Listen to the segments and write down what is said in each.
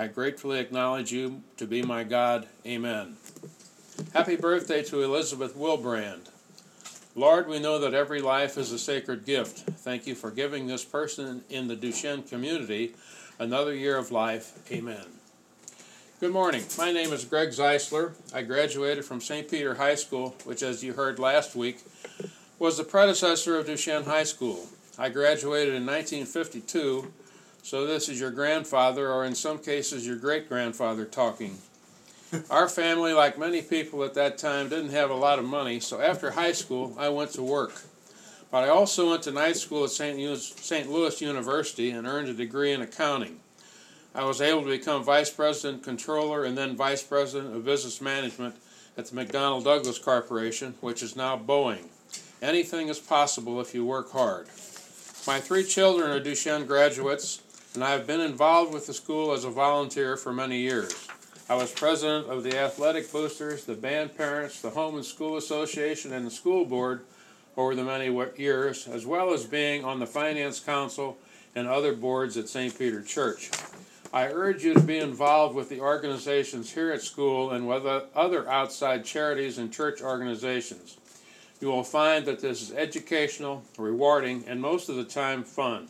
I gratefully acknowledge you to be my God. Amen. Happy birthday to Elizabeth Wilbrand. Lord, we know that every life is a sacred gift. Thank you for giving this person in the Duchesne community another year of life. Amen. Good morning. My name is Greg Zeisler. I graduated from St. Peter High School, which, as you heard last week, was the predecessor of Duchesne High School. I graduated in 1952, so this is your grandfather, or in some cases your great-grandfather, talking. Our family, like many people at that time, didn't have a lot of money, so after high school, I went to work. But I also went to night school at St. Louis University and earned a degree in accounting. I was able to become vice president, controller, and then vice president of business management at the McDonnell Douglas Corporation, which is now Boeing. Anything is possible if you work hard. My 3 children are Duchesne graduates, and I have been involved with the school as a volunteer for many years. I was president of the Athletic Boosters, the Band Parents, the Home and School Association, and the school board over the many years, as well as being on the Finance Council and other boards at St. Peter Church. I urge you to be involved with the organizations here at school and with other outside charities and church organizations. You will find that this is educational, rewarding, and most of the time fun.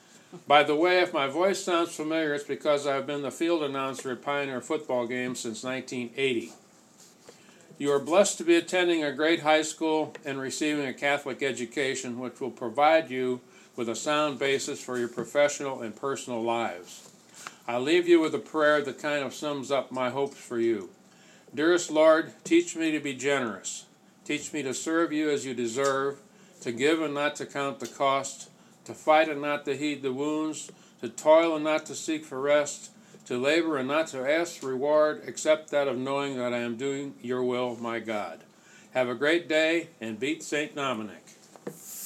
By the way, if my voice sounds familiar, it's because I've been the field announcer at Pioneer football games since 1980. You are blessed to be attending a great high school and receiving a Catholic education, which will provide you with a sound basis for your professional and personal lives. I leave you with a prayer that kind of sums up my hopes for you. Dearest Lord, teach me to be generous. Teach me to serve you as you deserve, to give and not to count the cost, to fight and not to heed the wounds, to toil and not to seek for rest, to labor and not to ask reward except that of knowing that I am doing your will, my God. Have a great day, and beat St. Dominic.